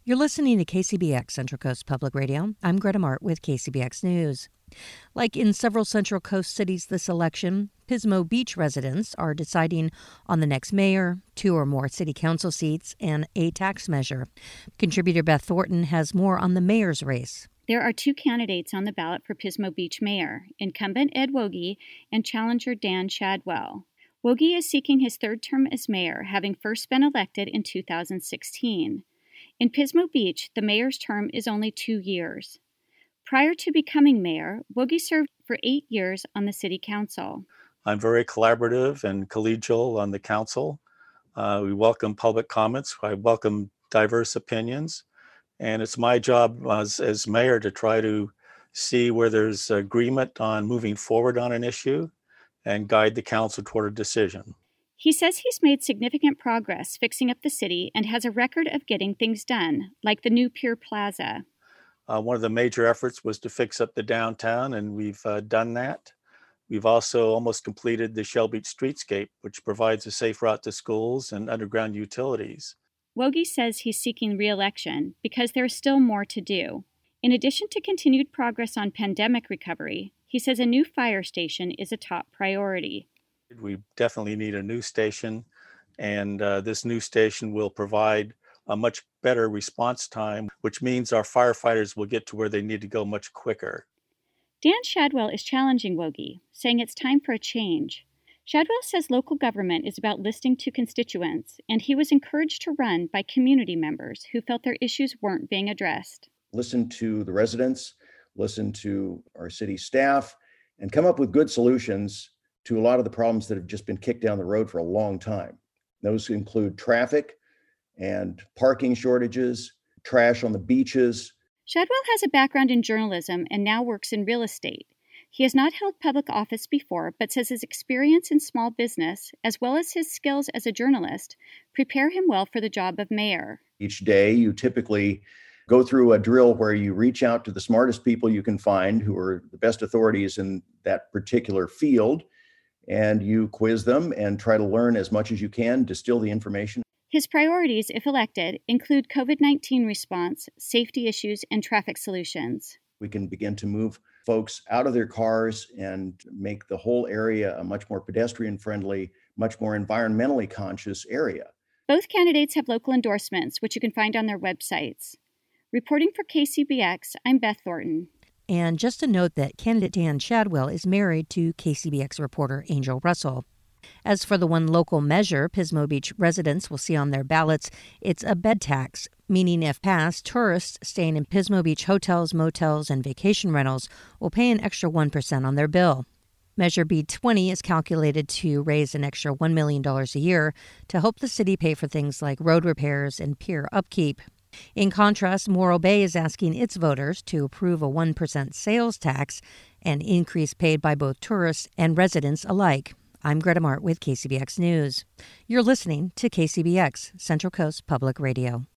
You're listening to KCBX Central Coast Public Radio. I'm Greta Mart with KCBX News. Like in several Central Coast cities this election, Pismo Beach residents are deciding on the next mayor, 2 or more city council seats, and a tax measure. Contributor Beth Thornton has more on the mayor's race. There are 2 candidates on the ballot for Pismo Beach mayor, incumbent Ed Woge and challenger Dan Shadwell. Woge is seeking his 3rd term as mayor, having first been elected in 2016. In Pismo Beach, the mayor's term is only 2 years. Prior to becoming mayor, Woge served for 8 years on the city council. I'm very collaborative and collegial on the council. We welcome public comments. I welcome diverse opinions. And it's my job as mayor to try to see where there's agreement on moving forward on an issue and guide the council toward a decision. He says he's made significant progress fixing up the city and has a record of getting things done, like the new Pier Plaza. One of the major efforts was to fix up the downtown, and we've done that. We've also almost completed the Shell Beach streetscape, which provides a safe route to schools and underground utilities. Woge says he's seeking re-election because there's still more to do. In addition to continued progress on pandemic recovery, he says a new fire station is a top priority. We definitely need a new station, and this new station will provide a much better response time, which means our firefighters will get to where they need to go much quicker. Dan Shadwell is challenging Woge, saying it's time for a change. Shadwell says local government is about listening to constituents, and he was encouraged to run by community members who felt their issues weren't being addressed. Listen to the residents, listen to our city staff, and come up with good solutions to a lot of the problems that have just been kicked down the road for a long time. Those include traffic and parking shortages, trash on the beaches. Shadwell has a background in journalism and now works in real estate. He has not held public office before, but says his experience in small business, as well as his skills as a journalist, prepare him well for the job of mayor. Each day, you typically go through a drill where you reach out to the smartest people you can find who are the best authorities in that particular field, and you quiz them and try to learn as much as you can, distill the information. His priorities, if elected, include COVID-19 response, safety issues, and traffic solutions. We can begin to move folks out of their cars and make the whole area a much more pedestrian-friendly, much more environmentally conscious area. Both candidates have local endorsements, which you can find on their websites. Reporting for KCBX, I'm Beth Thornton. And just a note that candidate Dan Shadwell is married to KCBX reporter Angel Russell. As for the one local measure Pismo Beach residents will see on their ballots, it's a bed tax, meaning if passed, tourists staying in Pismo Beach hotels, motels, and vacation rentals will pay an extra 1% on their bill. Measure B20 is calculated to raise an extra $1 million a year to help the city pay for things like road repairs and pier upkeep. In contrast, Morro Bay is asking its voters to approve a 1% sales tax, an increase paid by both tourists and residents alike. I'm Greta Mart with KCBX News. You're listening to KCBX, Central Coast Public Radio.